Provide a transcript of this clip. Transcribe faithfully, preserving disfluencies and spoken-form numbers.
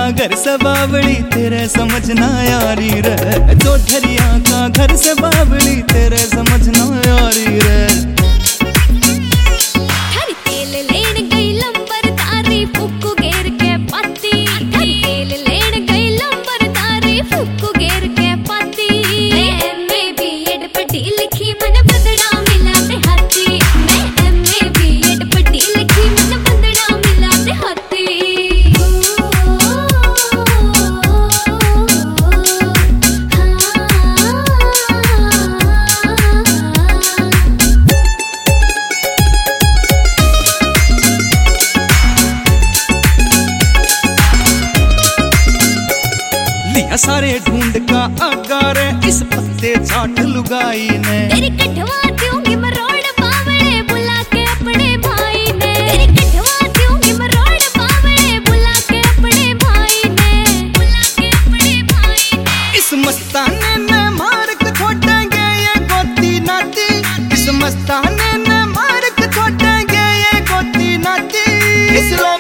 घर से बावली तेरे समझना यारी रे, चौधरिया का घर से बावली तेरे समझना यारी रे। हर तेल लेन गई लंबर तारी फुक्कू घेर के पाती, हर तेल लेन गई लंबर तारी फुक्कू घेर के पाती। मैं एमए बीएड पढ़ी लिखी मन बदड़ा मिला ते हाथी, मैं एमए बीएड पढ़ी लिखी मन बदड़ा मिला ते हाथी। लिया सारे ढूंढ का अगारे इस पत्ते चाट लुगाई ने, तेरी कठवा दूंगी मरोड़ बावड़े बुला के अपने भाई ने, तेरी कठवा दूंगी मरोड़ बावड़े बुला के अपने भाई ने, बुला के अपने भाई ने। इस मस्ताने ने मार के छोड़ेंगे ये गोती नाती, इस मस्ताने ने मार के छोड़ेंगे ये गोती नाती। इस